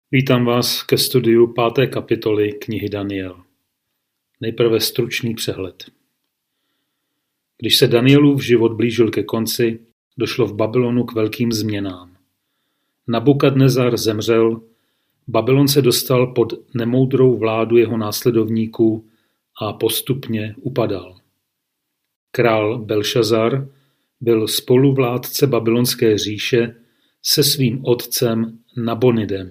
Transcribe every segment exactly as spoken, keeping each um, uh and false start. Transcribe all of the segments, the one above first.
Vítám vás ke studiu páté kapitoly knihy Daniel. Nejprve stručný přehled. Když se Danielův život blížil ke konci, došlo v Babylonu k velkým změnám. Nabukadnezar zemřel, Babylon se dostal pod nemoudrou vládu jeho následovníků a postupně upadal. Král Belšazar byl spoluvládce babylonské říše se svým otcem Nabonidem.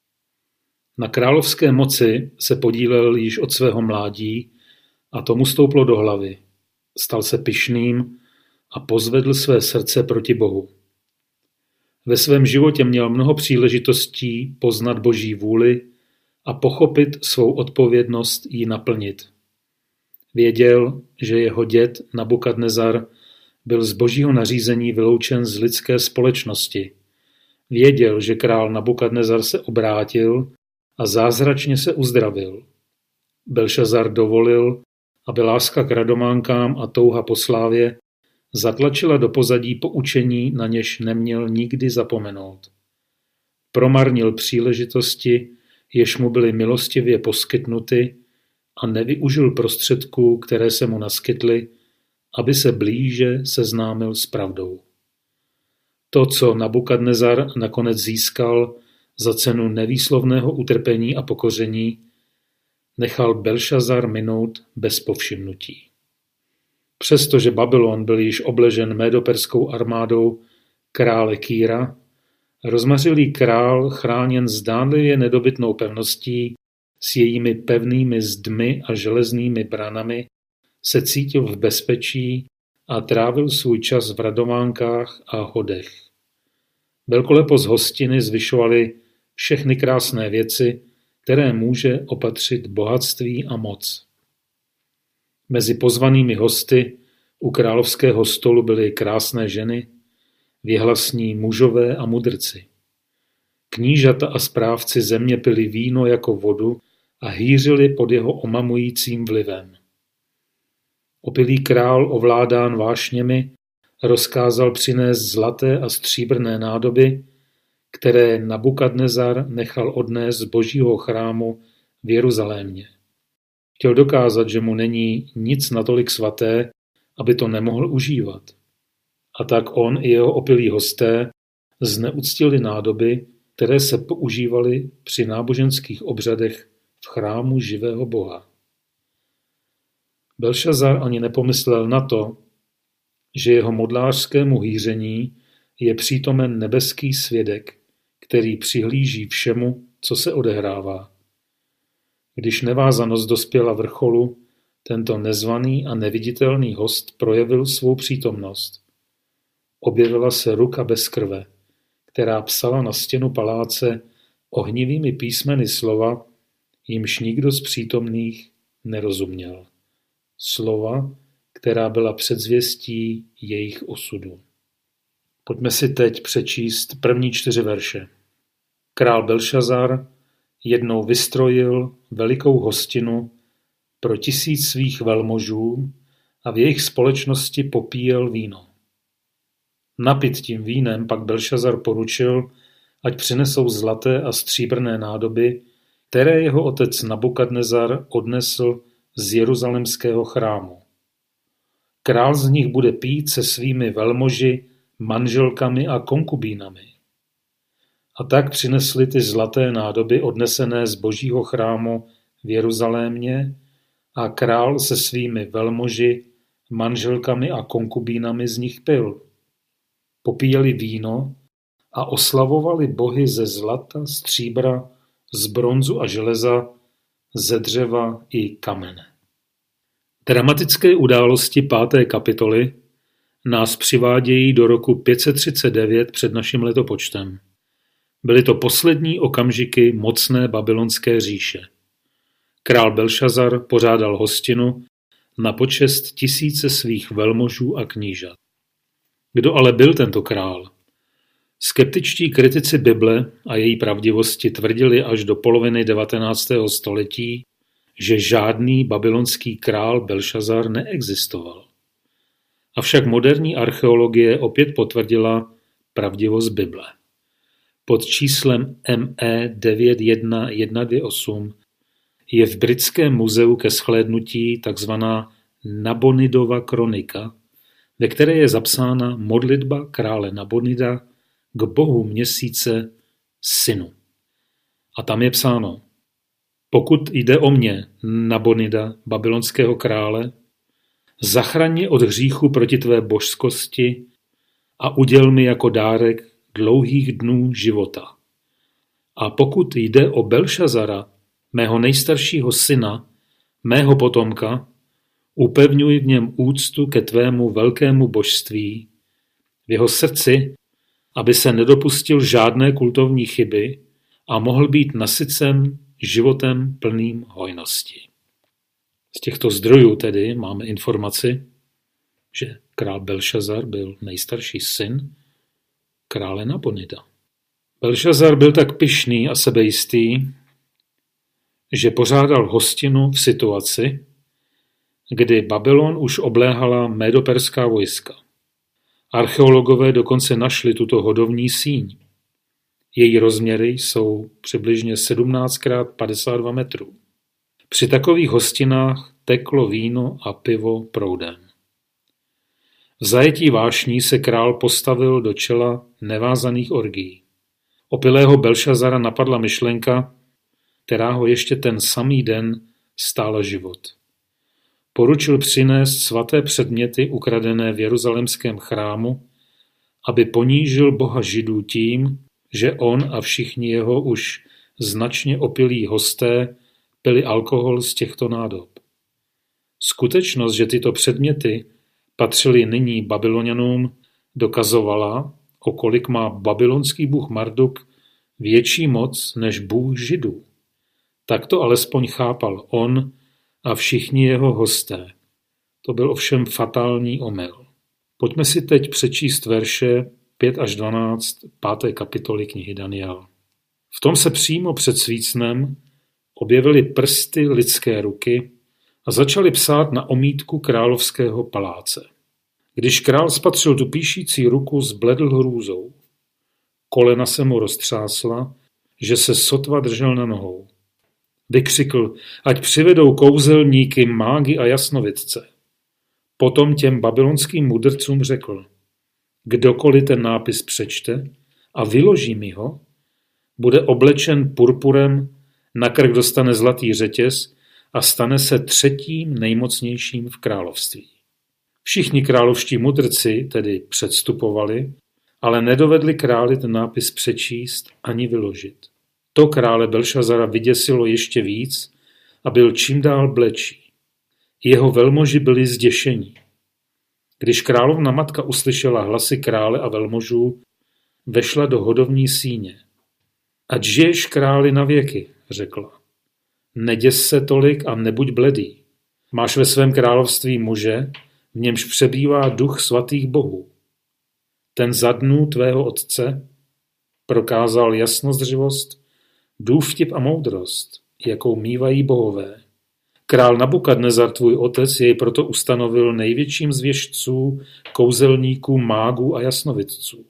Na královské moci se podílel již od svého mládí a tomu stouplo do hlavy. Stal se pyšným a pozvedl své srdce proti Bohu. Ve svém životě měl mnoho příležitostí poznat Boží vůli a pochopit svou odpovědnost ji naplnit. Věděl, že jeho děd Nabukadnezar byl z Božího nařízení vyloučen z lidské společnosti. Věděl, že král Nabukadnezar se obrátil a zázračně se uzdravil. Belšazar dovolil, aby láska k radománkám a touha po slávě zatlačila do pozadí poučení, na něž neměl nikdy zapomenout. Promarnil příležitosti, jež mu byly milostivě poskytnuty, a nevyužil prostředků, které se mu naskytly, aby se blíže seznámil s pravdou. To, co Nabukadnezar nakonec získal za cenu nevýslovného utrpení a pokoření, nechal Belšazar minout bez povšimnutí. Přestože Babylon byl již obležen médoperskou armádou krále Kýra, rozmařilý král, chráněn zdánlivě nedobytnou pevností, s jejími pevnými zdmi a železnými branami, se cítil v bezpečí a trávil svůj čas v radománkách a hodech. Velkolepost hostiny zvyšovaly všechny krásné věci, které může opatřit bohatství a moc. Mezi pozvanými hosty u královského stolu byly krásné ženy, věhlasní mužové a mudrci. Knížata a správci země pili víno jako vodu a hýřili pod jeho omamujícím vlivem. Opilý král, ovládán vášněmi, rozkázal přinést zlaté a stříbrné nádoby, které Nabukadnezar nechal odnést z Božího chrámu v Jeruzalémě. Chtěl dokázat, že mu není nic natolik svaté, aby to nemohl užívat. A tak on i jeho opilí hosté zneuctili nádoby, které se používaly při náboženských obřadech v chrámu živého Boha. Belšazar ani nepomyslel na to, že jeho modlářskému hýření je přítomen nebeský svědek, který přihlíží všemu, co se odehrává. Když nevázanost dospěla vrcholu, tento nezvaný a neviditelný host projevil svou přítomnost. Objevila se ruka bez krve, která psala na stěnu paláce ohnivými písmeny slova, jimž nikdo z přítomných nerozuměl. Slova, která byla předzvěstí jejich osudu. Pojďme si teď přečíst první čtyři verše. Král Belšazar jednou vystrojil velikou hostinu pro tisíc svých velmožů a v jejich společnosti popíjel víno. Napit tím vínem pak Belšazar poručil, ať přinesou zlaté a stříbrné nádoby, které jeho otec Nabukadnezar odnesl z jeruzalemského chrámu. Král z nich bude pít se svými velmoži, manželkami a konkubínami. A tak přinesli ty zlaté nádoby odnesené z Božího chrámu v Jeruzalémě a král se svými velmoži, manželkami a konkubínami z nich pil. Popíjeli víno a oslavovali bohy ze zlata, stříbra, z bronzu a železa, ze dřeva i kamene. Dramatické události páté kapitoly nás přivádějí do roku pět set třicet devět před naším letopočtem. Byly to poslední okamžiky mocné babylonské říše. Král Belšazar pořádal hostinu na počest tisíce svých velmožů a knížat. Kdo ale byl tento král? Skeptičtí kritici Bible a její pravdivosti tvrdili až do poloviny devatenáctého století, že žádný babylonský král Belšazar neexistoval. Avšak moderní archeologie opět potvrdila pravdivost Bible. pod číslem M E devět jedna jedna dvě osm je v Britském muzeu ke shlédnutí takzvaná Nabonidova kronika, ve které je zapsána modlitba krále Nabonida k bohu měsíce Sinu. A tam je psáno: pokud jde o mě, Nabonida, babylonského krále, zachraň mě od hříchu proti tvé božskosti a uděl mi jako dárek dlouhých dnů života. A pokud jde o Belšazara, mého nejstaršího syna, mého potomka, upevňuj v něm úctu ke tvému velkému božství, v jeho srdci, aby se nedopustil žádné kultovní chyby a mohl být nasycen životem plným hojnosti. Z těchto zdrojů tedy máme informaci, že král Belšazar byl nejstarší syn krále Nabonida. Belšazar byl tak pyšný a sebejistý, že pořádal hostinu v situaci, kdy Babylon už obléhala médoperská vojska. Archeologové dokonce našli tuto hodovní síň. Její rozměry jsou přibližně sedmnáct krát padesát dva metrů. Při takových hostinách teklo víno a pivo proudem. V zajetí vášní se král postavil do čela nevázaných orgií. Opilého Belšazara napadla myšlenka, která ho ještě ten samý den stála život. Poručil přinést svaté předměty ukradené v jeruzalémském chrámu, aby ponížil boha Židů tím, že on a všichni jeho už značně opilí hosté pili alkohol z těchto nádob. Skutečnost, že tyto předměty patřily nyní Babylonianům, dokazovala, o kolik má babylonský bůh Marduk větší moc než bůh Židů. Tak to alespoň chápal on a všichni jeho hosté. To byl ovšem fatální omyl. Pojďme si teď přečíst verše pět až dvanáct páté kapitoly knihy Daniel. V tom se přímo před svícnem objevily prsty lidské ruky a začali psát na omítku královského paláce. Když král spatřil tu píšící ruku, zbledl hrůzou. Kolena se mu roztřásla, že se sotva držel na nohou. Vykřikl, ať přivedou kouzelníky, mágy a jasnovidce. Potom těm babylonským mudrcům řekl, kdokoliv ten nápis přečte a vyloží mi ho, bude oblečen purpurem, na krk dostane zlatý řetěz a stane se třetím nejmocnějším v království. Všichni královští mudrci tedy předstupovali, ale nedovedli králi ten nápis přečíst ani vyložit. To krále Belšazara vyděsilo ještě víc a byl čím dál blečí. Jeho velmoži byli zděšení. Když královna matka uslyšela hlasy krále a velmožů, vešla do hodovní síně. Ať žiješ králi na věky, řekla. Neděs se tolik a nebuď bledý. Máš ve svém království muže, v němž přebývá duch svatých bohů. Ten za dnů tvého otce prokázal jasnozřivost, důvtip a moudrost, jakou mívají bohové. Král Nabukadnezar, tvůj otec, jej proto ustanovil největším z věštců, kouzelníků, mágů a jasnovidců.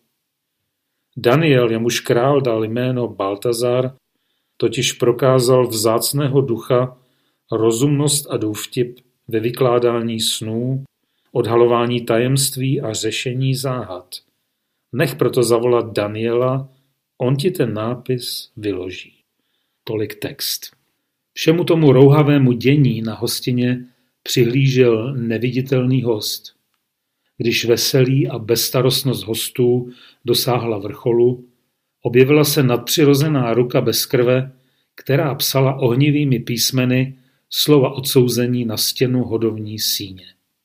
Daniel, jemuž král dal jméno Baltazar, totiž prokázal vzácného ducha, rozumnost a důvtip ve vykládání snů, odhalování tajemství a řešení záhad. Nech proto zavolat Daniela, on ti ten nápis vyloží. Tolik text. Všemu tomu rouhavému dění na hostině přihlížel neviditelný host. Když veselí a bezstarostnost hostů dosáhla vrcholu, objevila se nadpřirozená ruka bez krve, která psala ohnivými písmeny slova odsouzení na stěnu hodovní síně.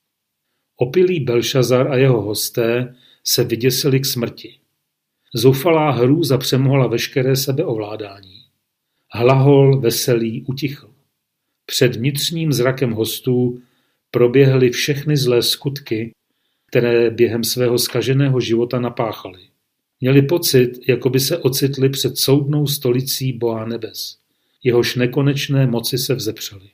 Opilý Belšazar a jeho hosté se vyděsili k smrti. Zoufalá hrůza přemohla veškeré sebeovládání. Hlahol veselý utichl. Před vnitřním zrakem hostů proběhly všechny zlé skutky, které během svého zkaženého života napáchali. Měli pocit, jako by se ocitli před soudnou stolicí Boha nebes. Jehož nekonečné moci se vzepřely.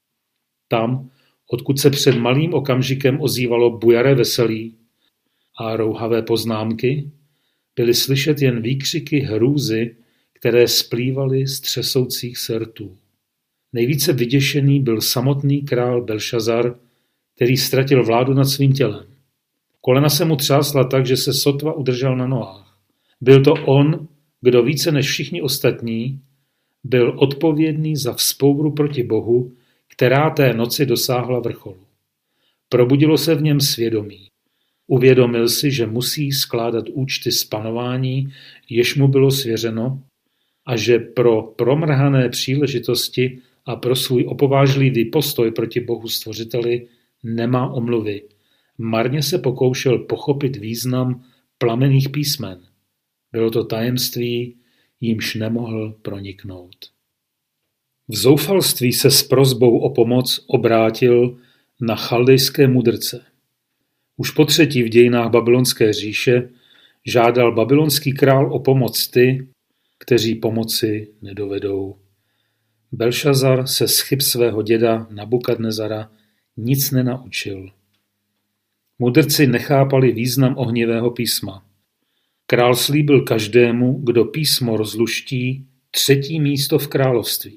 Tam, odkud se před malým okamžikem ozývalo bujaré veselí a rouhavé poznámky, Byly slyšet jen výkřiky hrůzy, které splývaly z třesoucích se rtů. Nejvíce vyděšený byl samotný král Belšazar, který ztratil vládu nad svým tělem. Kolena se mu třásla tak, že se sotva udržel na nohách. Byl to on, kdo více než všichni ostatní byl odpovědný za vzpouru proti Bohu, která té noci dosáhla vrcholu. Probudilo se v něm svědomí. Uvědomil si, že musí skládat účty z panování, jež mu bylo svěřeno, a že pro promrhané příležitosti a pro svůj opovážlivý postoj proti Bohu Stvořiteli nemá omluvy. Marně se pokoušel pochopit význam plamenných písmen. Bylo to tajemství, jímž nemohl proniknout. V zoufalství se s prosbou o pomoc obrátil na chaldejské mudrce. Už potřetí v dějinách babylonské říše žádal babylonský král o pomoc ty, kteří pomoci nedovedou. Belšazar se z chyb svého děda Nabukadnezara nic nenaučil. Mudrci nechápali význam ohnivého písma. Král slíbil každému, kdo písmo rozluští, třetí místo v království.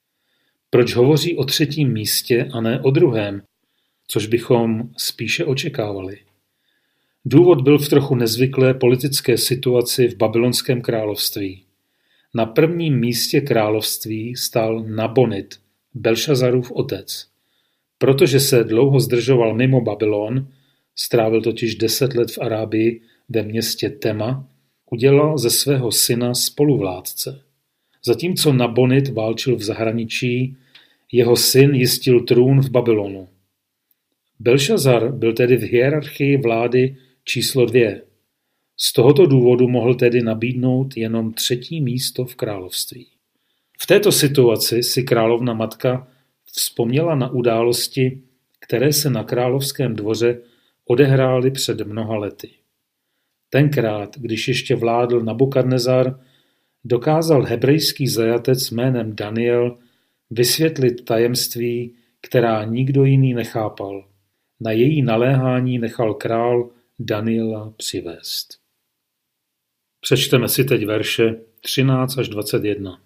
Proč hovoří o třetím místě a ne o druhém, což bychom spíše očekávali? Důvod byl v trochu nezvyklé politické situaci v babylonském království. Na prvním místě království stál Nabonid, Belšazarův otec. Protože se dlouho zdržoval mimo Babylon, strávil totiž deset let v Arábii ve městě Tema, udělal ze svého syna spoluvládce. Zatímco Nabonid válčil v zahraničí, jeho syn jistil trůn v Babylonu. Belšazar byl tedy v hierarchii vlády číslo dvě. Z tohoto důvodu mohl tedy nabídnout jenom třetí místo v království. V této situaci si královna matka vzpomněla na události, které se na královském dvoře odehrály před mnoha lety. Tenkrát, když ještě vládl Nabukadnezar, dokázal hebrejský zajatec jménem Daniel vysvětlit tajemství, která nikdo jiný nechápal. Na její naléhání nechal král Daniela přivést. Přečteme si teď verše třináct až dvacet jedna.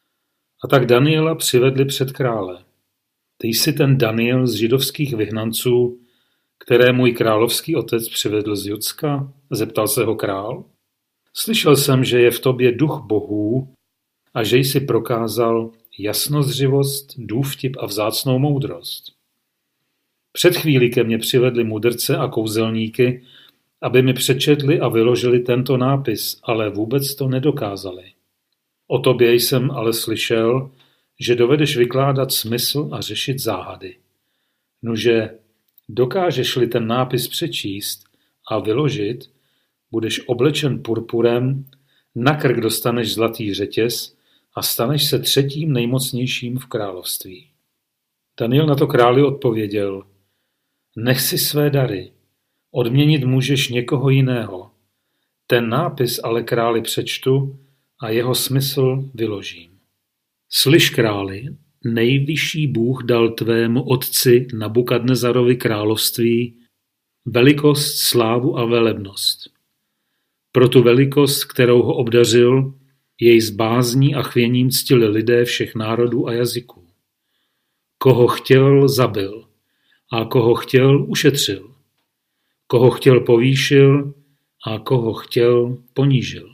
A tak Daniela přivedli před krále. Ty jsi ten Daniel z židovských vyhnanců, které můj královský otec přivedl z Judska? Zeptal se ho král. Slyšel jsem, že je v tobě duch bohů a že jsi prokázal jasnozřivost, důvtip a vzácnou moudrost. Před chvílí ke mně přivedli mudrce a kouzelníky, aby mi přečetli a vyložili tento nápis, ale vůbec to nedokázali. O tobě jsem ale slyšel, že dovedeš vykládat smysl a řešit záhady. Nože dokážeš-li ten nápis přečíst a vyložit, budeš oblečen purpurem, na krk dostaneš zlatý řetěz a staneš se třetím nejmocnějším v království. Daniel na to králi odpověděl, nech si své dary, odměnit můžeš někoho jiného. Ten nápis ale králi přečtu a jeho smysl vyložím. Slyš, králi, nejvyšší Bůh dal tvému otci Nabukadnezarovi království velikost, slávu a velebnost. Pro tu velikost, kterou ho obdařil, jej s bázní a chvěním ctili lidé všech národů a jazyků. Koho chtěl, zabil, a koho chtěl, ušetřil. Koho chtěl, povýšil, a koho chtěl, ponížil.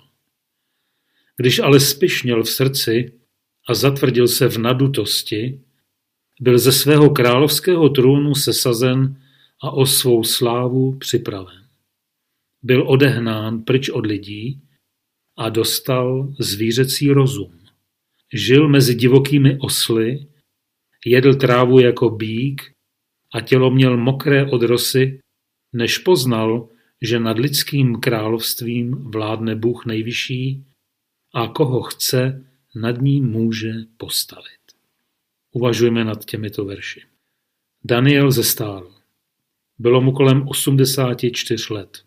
Když ale spyšněl v srdci a zatvrdil se v nadutosti, byl ze svého královského trůnu sesazen a o svou slávu připraven. Byl odehnán pryč od lidí a dostal zvířecí rozum. Žil mezi divokými osly, jedl trávu jako býk a tělo měl mokré od rosy, než poznal, že nad lidským královstvím vládne Bůh nejvyšší a koho chce, nad ním může postavit. Uvažujme nad těmito verši. Daniel zestárl. Bylo mu kolem osmdesáti čtyř let.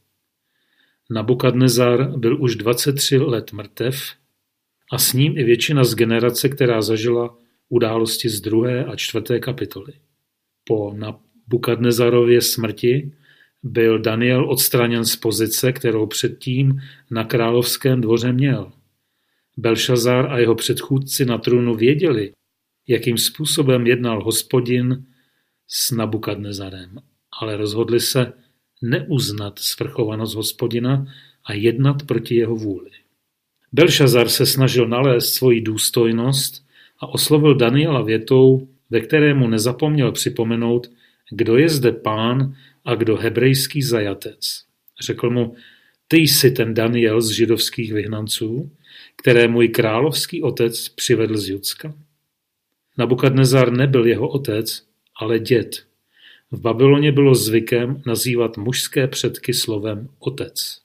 Nabukadnezar byl už dvacet tři let mrtev a s ním i většina z generace, která zažila události z druhé a čtvrté kapitoly. Po Nabukadnezarově smrti byl Daniel odstraněn z pozice, kterou předtím na královském dvoře měl. Belšazar a jeho předchůdci na trůnu věděli, jakým způsobem jednal Hospodin s Nabukadnezarem, ale rozhodli se neuznat svrchovanost Hospodina a jednat proti jeho vůli. Belšazar se snažil nalézt svoji důstojnost a oslovil Daniela větou, ve které mu nezapomněl připomenout, kdo je zde pán a kdo hebrejský zajatec. Řekl mu, ty jsi ten Daniel z židovských vyhnanců, které můj královský otec přivedl z Judska? Nabukadnezar nebyl jeho otec, ale děd. V Babyloně bylo zvykem nazývat mužské předky slovem otec.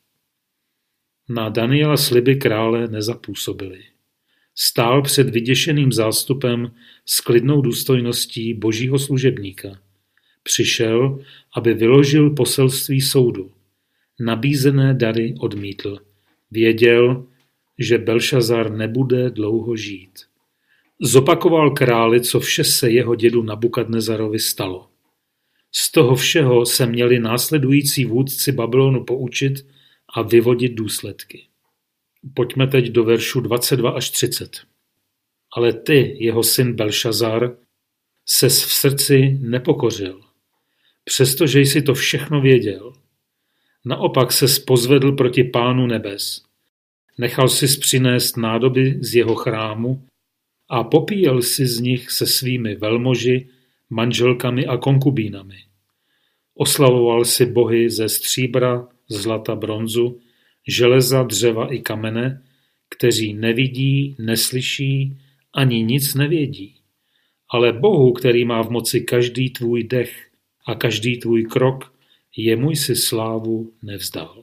Na Daniela sliby krále nezapůsobily. Stál před vyděšeným zástupem s klidnou důstojností božího služebníka. Přišel, aby vyložil poselství soudu. Nabízené dary odmítl. Věděl, že Belšazar nebude dlouho žít. Zopakoval králi, co vše se jeho dědu Nabukadnezarovi stalo. Z toho všeho se měli následující vůdci Babylonu poučit a vyvodit důsledky. Pojďme teď do veršu dvacet dva až třicet. Ale ty, jeho syn Belšazar, ses v srdci nepokořil, přestože jsi to všechno věděl. Naopak ses pozvedl proti Pánu nebes. Nechal sis přinést nádoby z jeho chrámu a popíjel si z nich se svými velmoži, manželkami a konkubínami. Oslavoval si bohy ze stříbra, zlata, bronzu, železa, dřeva i kamene, kteří nevidí, neslyší, ani nic nevědí. Ale Bohu, který má v moci každý tvůj dech a každý tvůj krok, jemu jsi slávu nevzdal.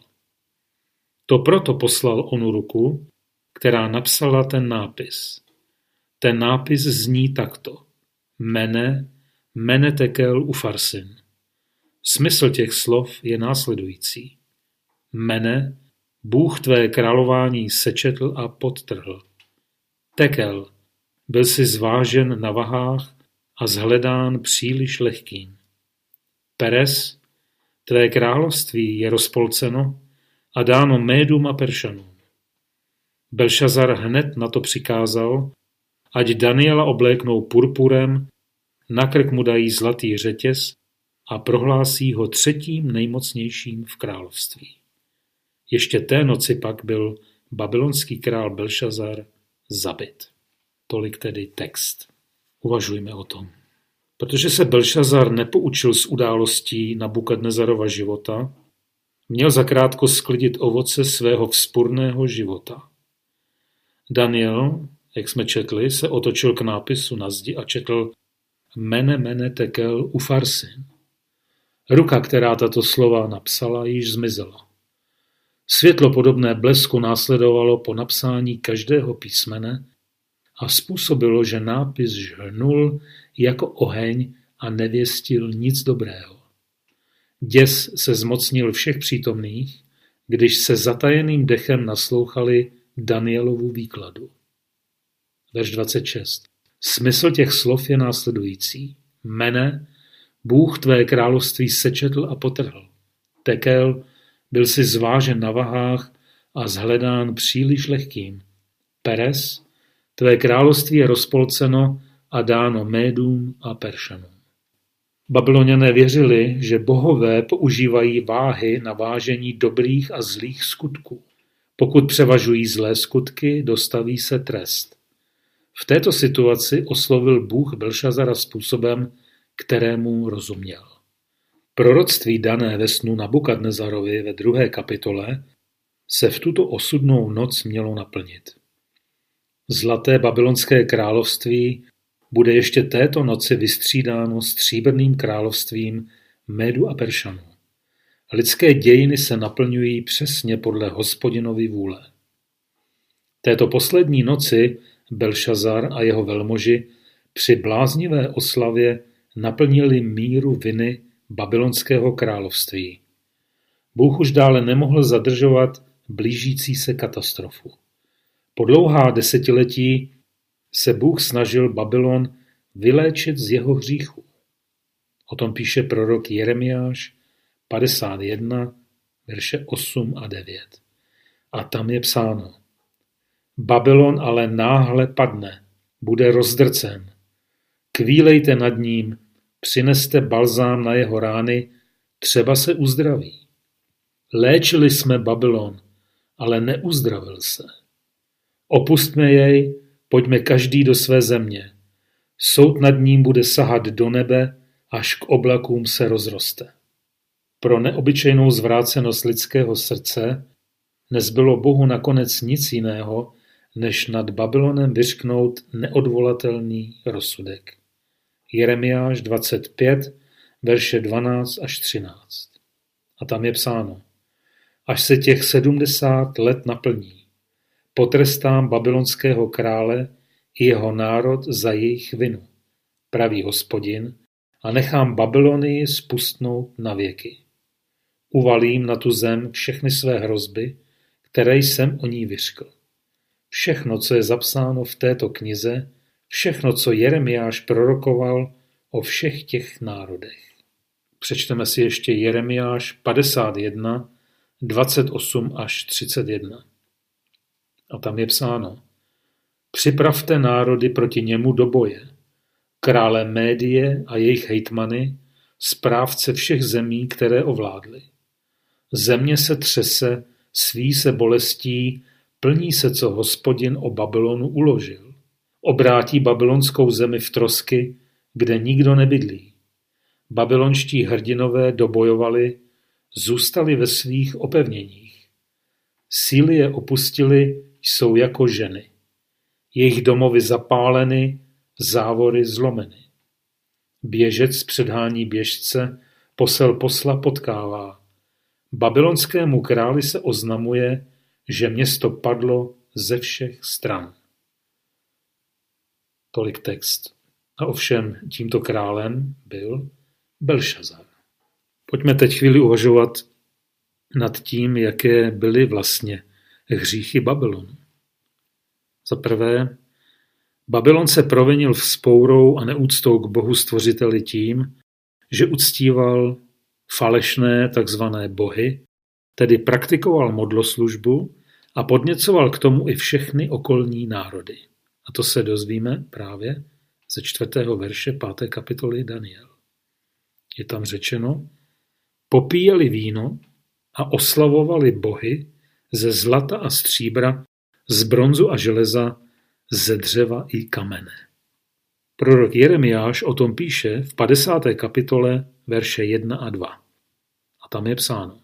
To proto poslal onu ruku, která napsala ten nápis. Ten nápis zní takto. Mene, mene tekel ufarsin. Smysl těch slov je následující. Mene, Bůh tvé králování sečetl a podtrhl. Tekel, byl si zvážen na vahách a zhledán příliš lehkým. Peres, tvé království je rozpolceno a dáno Médům a Peršanům. Belšazar hned na to přikázal, ať Daniela obléknou purpurem, na krk mu dají zlatý řetěz a prohlásí ho třetím nejmocnějším v království. Ještě té noci pak byl babylonský král Belšazar zabit. Tolik tedy text. Uvažujme o tom. Protože se Belšazar nepoučil z událostí Nabukadnezarova života, měl zakrátko sklidit ovoce svého vzpurného života. Daniel, jak jsme četli, se otočil k nápisu na zdi a četl Mene mene tekel ufarsin. Ruka, která tato slova napsala, již zmizela. Světlo podobné blesku následovalo po napsání každého písmene a způsobilo, že nápis žhnul jako oheň a nevěstil nic dobrého. Děs se zmocnil všech přítomných, když se zatajeným dechem naslouchali Danielovu výkladu. Verš dvacet šest. Smysl těch slov je následující. Mene, Bůh tvé království sečetl a potrhl. Tekel, byl si zvážen na vahách a zhledán příliš lehkým. Peres, tvé království je rozpolceno a dáno Médům a Peršanům. Babyloniané věřili, že bohové používají váhy na vážení dobrých a zlých skutků. Pokud převažují zlé skutky, dostaví se trest. V této situaci oslovil Bůh Belšazara způsobem, kterému rozuměl. Proroctví dané ve snu Nabukadnezarovi ve druhé kapitole se v tuto osudnou noc mělo naplnit. Zlaté babylonské království bude ještě této noci vystřídáno stříbrným královstvím Médu a Peršanů. Lidské dějiny se naplňují přesně podle Hospodinovy vůle. Této poslední noci Belšazar a jeho velmoži při bláznivé oslavě naplnili míru viny babylonského království. Bůh už dále nemohl zadržovat blížící se katastrofu. Po dlouhá desetiletí se Bůh snažil Babylon vyléčit z jeho hříchů. O tom píše prorok Jeremiáš, padesát jedna, verše osm a devět. A tam je psáno: Babylon ale náhle padne, bude rozdrcen. Kvílejte nad ním, přineste balzám na jeho rány, třeba se uzdraví. Léčili jsme Babylon, ale neuzdravil se. Opustme jej, pojďme každý do své země. Soud nad ním bude sahat do nebe, až k oblakům se rozroste. Pro neobyčejnou zvrácenost lidského srdce nezbylo Bohu nakonec nic jiného, než nad Babylonem vyřknout neodvolatelný rozsudek. Jeremiáš dvacet pět, verše dvanáct až třináct. A tam je psáno: Až se těch sedmdesát let naplní, potrestám babylonského krále i jeho národ za jejich vinu, praví Hospodin, a nechám Babylonii spustnout na věky. Uvalím na tu zem všechny své hrozby, které jsem o ní vyřkl. Všechno, co je zapsáno v této knize, všechno, co Jeremiáš prorokoval o všech těch národech. Přečteme si ještě Jeremiáš padesát jedna, dvacet osm až třicet jedna. A tam je psáno: Připravte národy proti němu do boje, krále Médie a jejich hejtmany, správce všech zemí, které ovládli. Země se třese, sví se bolestí, plní se, co Hospodin o Babylonu uložil. Obrátí babylonskou zemi v trosky, kde nikdo nebydlí. Babylonští hrdinové dobojovali, zůstali ve svých opevněních. Síly je opustili, jsou jako ženy. Jejich domovy zapáleny, závory zlomeny. Běžec předhání běžce, posel posla potkává. Babylonskému králi se oznamuje, že město padlo ze všech stran. Tolik text. A ovšem tímto králem byl Belšazar. Pojďme teď chvíli uvažovat nad tím, jaké byly vlastně hříchy Babylonu. Za prvé, Babylon se provinil vzpourou a neúctou k Bohu stvořiteli tím, že uctíval falešné takzvané bohy, tedy praktikoval modloslužbu a podněcoval k tomu i všechny okolní národy. A to se dozvíme právě ze čtvrtého verše páté kapitoly Daniel. Je tam řečeno: popíjeli víno a oslavovali bohy ze zlata a stříbra, z bronzu a železa, ze dřeva i kamene. Prorok Jeremiáš o tom píše v padesáté kapitole verše jedna a dva. A tam je psáno: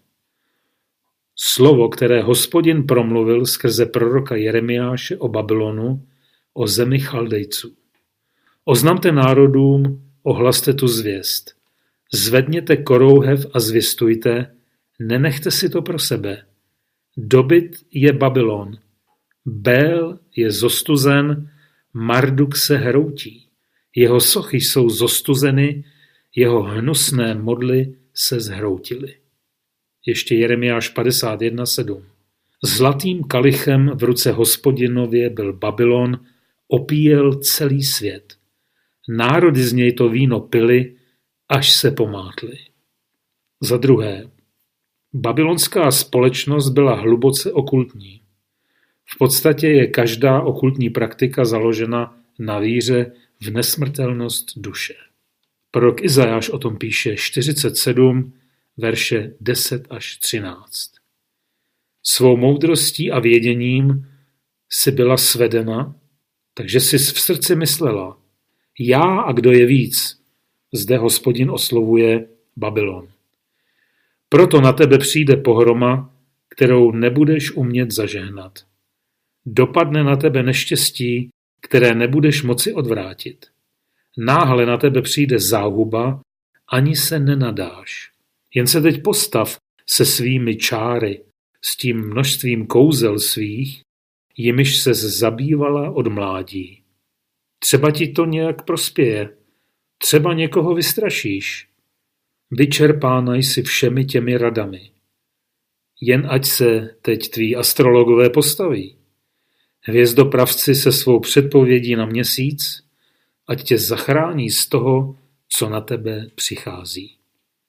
Slovo, které Hospodin promluvil skrze proroka Jeremiáše o Babylonu, o zemi Chaldejců. Oznamte národům, ohlaste tu zvěst. Zvedněte korouhev a zvěstujte, nenechte si to pro sebe. Dobyt je Babylon, Bél je zostuzen, Marduk se hroutí. Jeho sochy jsou zostuzeny, jeho hnusné modly se zhroutily. Ještě Jeremiáš padesát jedna sedm. Zlatým kalichem v ruce Hospodinově byl Babylon, opíjel celý svět. Národy z něj to víno pili, až se pomátly. Za druhé, babylonská společnost byla hluboce okultní. V podstatě je každá okultní praktika založena na víře v nesmrtelnost duše. Prorok Izajáš o tom píše čtyřicet sedm, verše deset až třináct. Svou moudrostí a věděním si byla svedena, takže si v srdci myslela: já a kdo je víc? Zde Hospodin oslovuje Babylon. Proto na tebe přijde pohroma, kterou nebudeš umět zažehnat. Dopadne na tebe neštěstí, které nebudeš moci odvrátit. Náhle na tebe přijde záhuba, ani se nenadáš. Jen se teď postav se svými čáry, s tím množstvím kouzel svých, jimiž ses zabývala od mládí. Třeba ti to nějak prospěje, třeba někoho vystrašíš. Vyčerpána jsi všemi těmi radami. Jen ať se teď tví astrologové postaví. Hvězdopravci se svou předpovědí na měsíc, ať tě zachrání z toho, co na tebe přichází.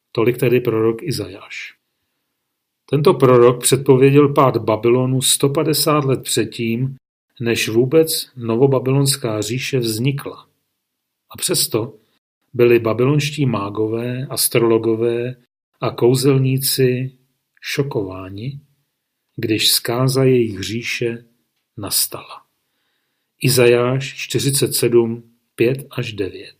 Tolik tedy prorok Izajáš. Tento prorok předpověděl pád Babylonu sto padesát let předtím, než vůbec novobabylonská říše vznikla. A přesto byli babylonští mágové, astrologové a kouzelníci šokováni, když zkáza jejich říše nastala. Izajáš čtyřicet sedm, pět až devět.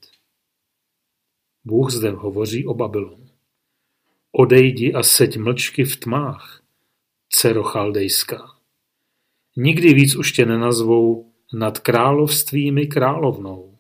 Bůh zde hovoří o Babylonu. Odejdi a seď mlčky v tmách, dcero chaldejská. Nikdy víc už tě nenazvou nad královstvími královnou.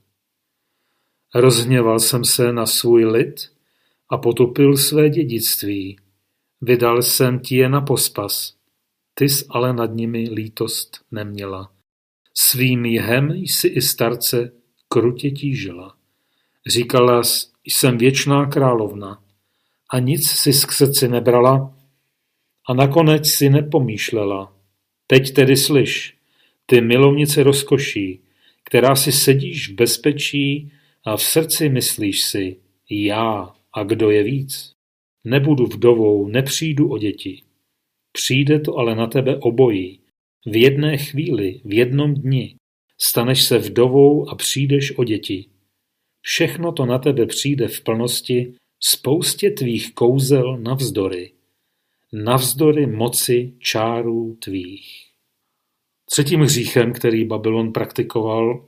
Rozhněval jsem se na svůj lid a potopil své dědictví. Vydal jsem ti je na pospas, tys ale nad nimi lítost neměla. Svým jhem jsi i starce krutě tížila. Říkala jsi, jsem věčná královna a nic si k srdci nebrala a nakonec si nepomýšlela. Teď tedy slyš, ty milovnice rozkoší, která si sedíš v bezpečí a v srdci myslíš si, já a kdo je víc. Nebudu vdovou, nepřijdu o děti. Přijde to ale na tebe obojí. V jedné chvíli, v jednom dni, staneš se vdovou a přijdeš o děti. Všechno to na tebe přijde v plnosti, spoustě tvých kouzel navzdory. Navzdory moci čárů tvých. Třetím hříchem, který Babylon praktikoval,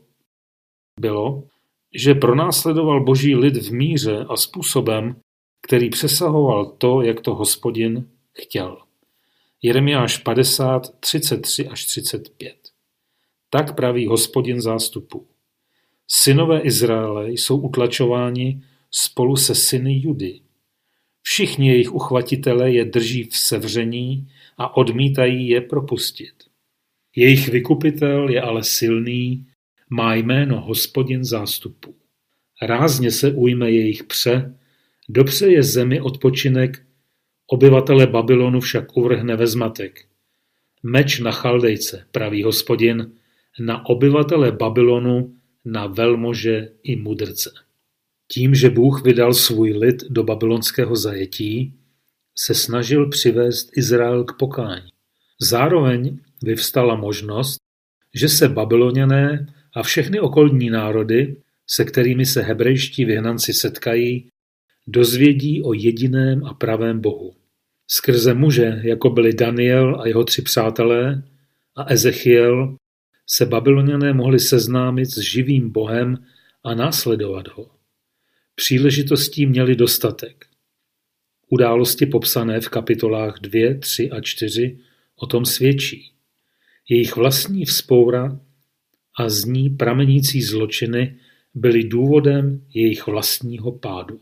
bylo, že pronásledoval boží lid v míře a způsobem, který přesahoval to, jak to Hospodin chtěl. Jeremiáš padesát, třicet tři až třicet pět. Tak praví Hospodin zástupů. Synové Izraele jsou utlačováni spolu se syny Judy. Všichni jejich uchvatitelé je drží v sevření a odmítají je propustit. Jejich vykupitel je ale silný, má jméno Hospodin zástupů. Rázně se ujme jejich pře, dopřeje zemi odpočinek, obyvatele Babylonu však uvrhne ve zmatek. Meč na Chaldejce, praví Hospodin, na obyvatele Babylonu, na velmože i mudrce. Tím, že Bůh vydal svůj lid do babylonského zajetí, se snažil přivést Izrael k pokání. Zároveň vyvstala možnost, že se Babyloniané a všechny okolní národy, se kterými se hebrejští vyhnanci setkají, dozvědí o jediném a pravém Bohu. Skrze muže, jako byli Daniel a jeho tři přátelé a Ezechiel, se Babyloniané mohli seznámit s živým Bohem a následovat ho. Příležitostí měli dostatek. Události popsané v kapitolách dva, tři a čtyři o tom svědčí. Jejich vlastní vzpoura a z ní pramenící zločiny byly důvodem jejich vlastního pádu.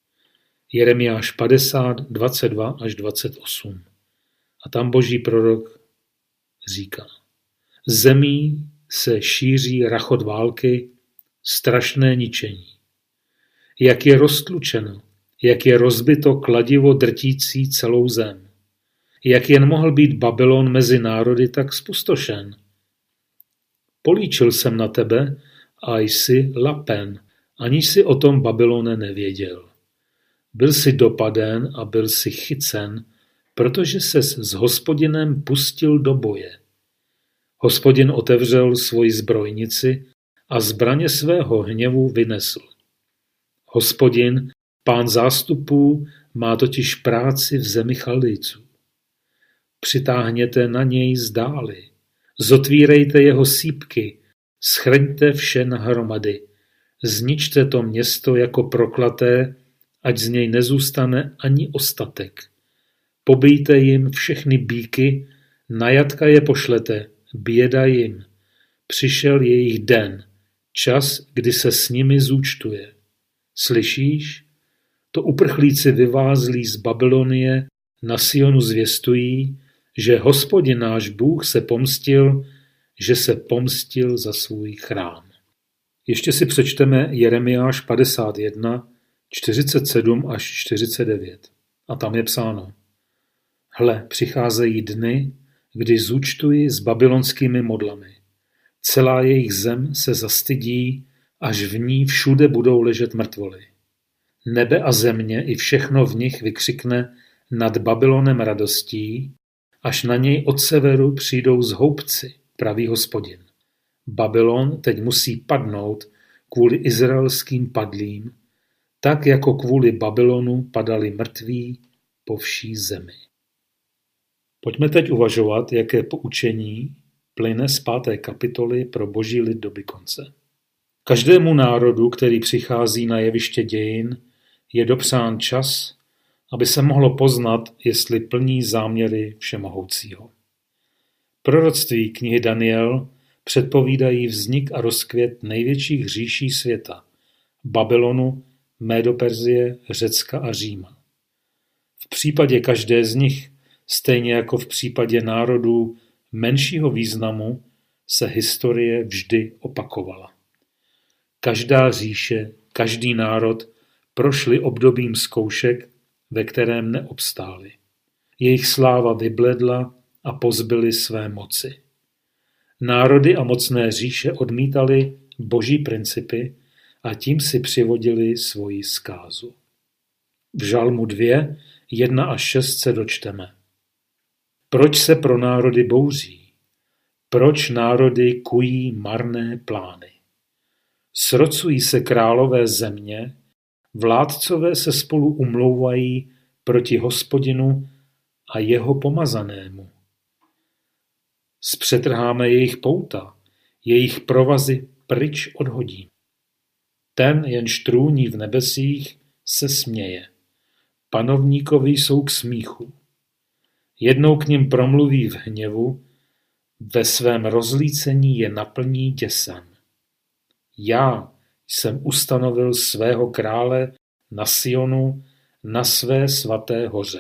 Jeremiáš padesát, dvacet dva až dvacet osm. A tam boží prorok říká: Zemí se šíří rachot války, strašné ničení. Jak je roztlučeno, jak je rozbito kladivo drtící celou zem. Jak jen mohl být Babylon mezi národy tak spustošen. Políčil jsem na tebe a jsi lapen, aniž si o tom, Babylone, nevěděl. Byl jsi dopaden a byl jsi chycen, protože ses s Hospodinem pustil do boje. Hospodin otevřel svoji zbrojnici a zbraně svého hněvu vynesl. Hospodin, pán zástupů, má totiž práci v zemi Chaldejců. Přitáhněte na něj zdáli, zotvírejte jeho sýpky, schrňte vše nahromady, zničte to město jako proklaté, ať z něj nezůstane ani ostatek. Pobijte jim všechny býky, na jatka je pošlete, běda jim. Přišel jejich den, čas, kdy se s nimi zúčtuje. Slyšíš? To uprchlíci vyvázlí z Babylonie na Sionu zvěstují, že Hospodin náš Bůh se pomstil, že se pomstil za svůj chrám. Ještě si přečteme Jeremiáš padesát jedna, čtyřicet sedm až čtyřicet devět. A tam je psáno: Hle, přicházejí dny, kdy zúčtuji s babylonskými modlami. Celá jejich zem se zastydí, až v ní všude budou ležet mrtvoly. Nebe a země i všechno v nich vykřikne nad Babylonem radostí, až na něj od severu přijdou zhoubci, praví Hospodin. Babylon teď musí padnout kvůli izraelským padlým, tak jako kvůli Babylonu padali mrtví po vší zemi. Pojďme teď uvažovat, jaké poučení plyne z páté kapitoly pro boží lid doby konce. Každému národu, který přichází na jeviště dějin, je dopřán čas, aby se mohlo poznat, jestli plní záměry Všemohoucího. Proroctví knihy Daniel předpovídají vznik a rozkvět největších říší světa – Babylonu, Médoperzie, Řecka a Říma. V případě každé z nich, stejně jako v případě národů menšího významu, se historie vždy opakovala. Každá říše, každý národ prošli obdobím zkoušek, ve kterém neobstáli. Jejich sláva vybledla a pozbyli své moci. Národy a mocné říše odmítali boží principy a tím si přivodili svoji zkázu. V Žalmu dvě, jedna až šest se dočteme. Proč se pro národy bouří? Proč národy kují marné plány? Srocují se králové země, vládcové se spolu umlouvají proti Hospodinu a jeho pomazanému. Zpřetrháme jejich pouta, jejich provazy pryč odhodí. Ten, jenž trůní v nebesích, se směje. Panovníkovi jsou k smíchu. Jednou k nim promluví v hněvu, ve svém rozlícení je naplní děsem. Já jsem ustanovil svého krále na Sionu, na své svaté hoře.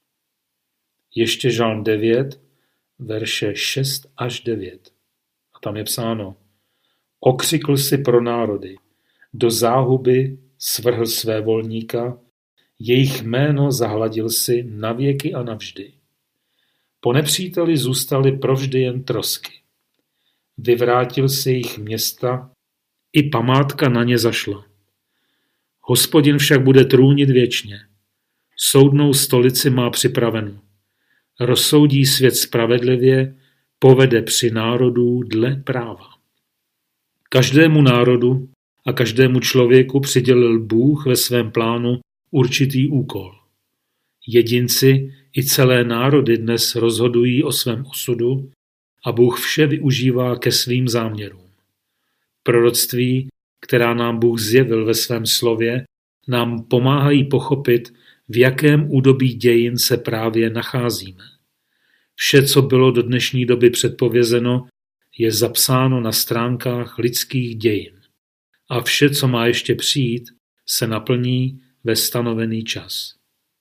Ještě Žalm devět, verše šest až devět. A tam je psáno: Okřikl si pro národy, do záhuby svrhl své volníka, jejich jméno zahladil si navěky a navždy. Po nepříteli zůstaly provždy jen trosky. Vyvrátil si jejich města, i památka na ně zašla. Hospodin však bude trůnit věčně. Soudnou stolici má připravenou. Rozsoudí svět spravedlivě, povede při národů dle práva. Každému národu a každému člověku přidělil Bůh ve svém plánu určitý úkol. Jedinci i celé národy dnes rozhodují o svém osudu a Bůh vše využívá ke svým záměrům. Proroctví, která nám Bůh zjevil ve svém slově, nám pomáhají pochopit, v jakém údobí dějin se právě nacházíme. Vše, co bylo do dnešní doby předpovězeno, je zapsáno na stránkách lidských dějin. A vše, co má ještě přijít, se naplní ve stanovený čas.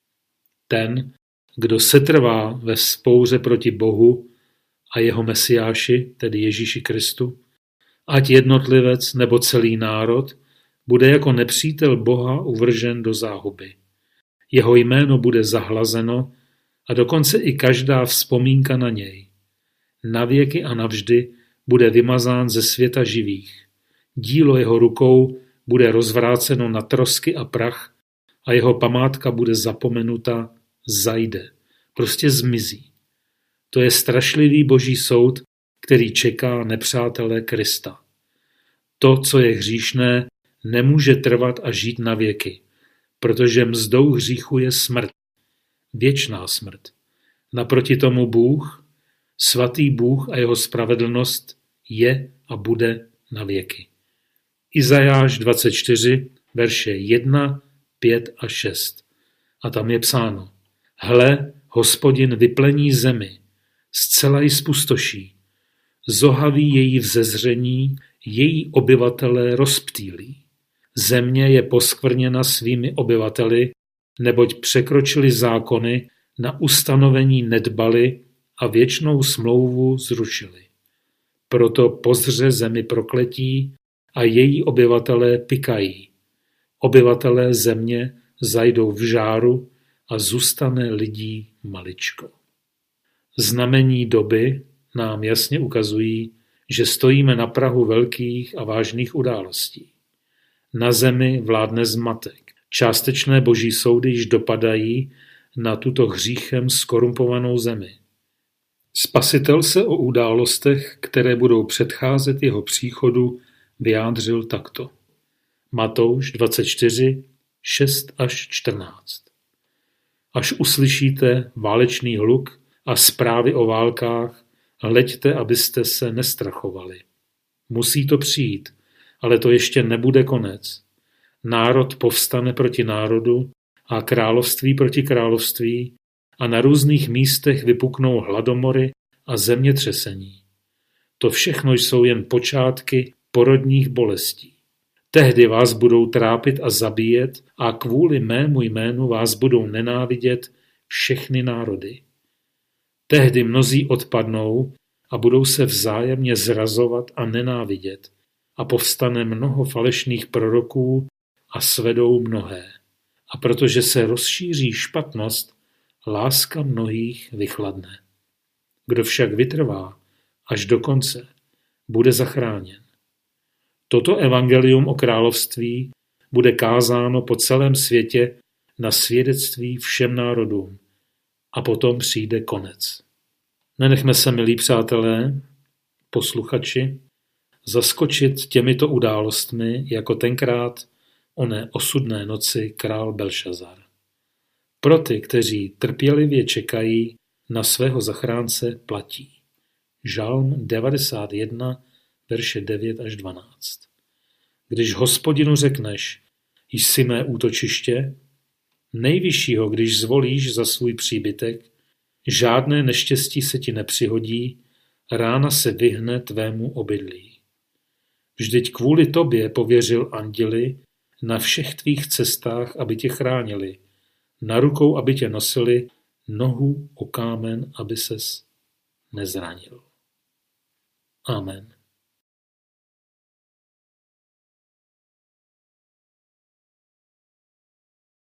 Ten, kdo setrvá ve vzpouře proti Bohu a jeho Mesiáši, tedy Ježíši Kristu, ať jednotlivec nebo celý národ, bude jako nepřítel Boha uvržen do záhuby. Jeho jméno bude zahlazeno a dokonce i každá vzpomínka na něj. Navěky a navždy bude vymazán ze světa živých. Dílo jeho rukou bude rozvráceno na trosky a prach a jeho památka bude zapomenuta, zajde, prostě zmizí. To je strašlivý boží soud, který čeká nepřátelé Krista. To, co je hříšné, nemůže trvat a žít na věky, protože mzdou hříchu je smrt, věčná smrt. Naproti tomu Bůh, svatý Bůh a jeho spravedlnost je a bude na věky. Izajáš dvacet čtyři, verše jedna, pět a šest. A tam je psáno: Hle, Hospodin vyplení zemi, zcela ji spustoší, zohaví její vzezření, její obyvatelé rozptýlí. Země je poskvrněna svými obyvateli, neboť překročili zákony, na ustanovení nedbali a věčnou smlouvu zrušili. Proto pozře zemi prokletí a její obyvatelé pykají. Obyvatelé země zajdou v žáru a zůstane lidí maličko. Znamení doby nám jasně ukazují, že stojíme na prahu velkých a vážných událostí. Na zemi vládne zmatek. Částečné boží soudy již dopadají na tuto hříchem skorumpovanou zemi. Spasitel se o událostech, které budou předcházet jeho příchodu, vyjádřil takto. Matouš dvacet čtyři, šest až čtrnáct. Až uslyšíte válečný hluk a zprávy o válkách, hleďte, abyste se nestrachovali. Musí to přijít, ale to ještě nebude konec. Národ povstane proti národu a království proti království a na různých místech vypuknou hladomory a zemětřesení. To všechno jsou jen počátky porodních bolestí. Tehdy vás budou trápit a zabíjet a kvůli mému jménu vás budou nenávidět všechny národy. Tehdy mnozí odpadnou a budou se vzájemně zrazovat a nenávidět a povstane mnoho falešných proroků a svedou mnohé. A protože se rozšíří špatnost, láska mnohých vychladne. Kdo však vytrvá až do konce, bude zachráněn. Toto evangelium o království bude kázáno po celém světě na svědectví všem národům a potom přijde konec. Nenechme se, milí přátelé, posluchači, zaskočit těmito událostmi jako tenkrát oné osudné noci král Belšazar. Pro ty, kteří trpělivě čekají na svého zachránce, platí. Žalm devadesát jedna, verše devět až dvanáct. Když Hospodinu řekneš, jsi mé útočiště, nejvyššího, když zvolíš za svůj příbytek, žádné neštěstí se ti nepřihodí, rána se vyhne tvému obydlí. Vždyť kvůli tobě pověřil anděli na všech tvých cestách, aby tě chránili, na rukou, aby tě nosili, nohu o kámen, aby ses nezranil. Amen.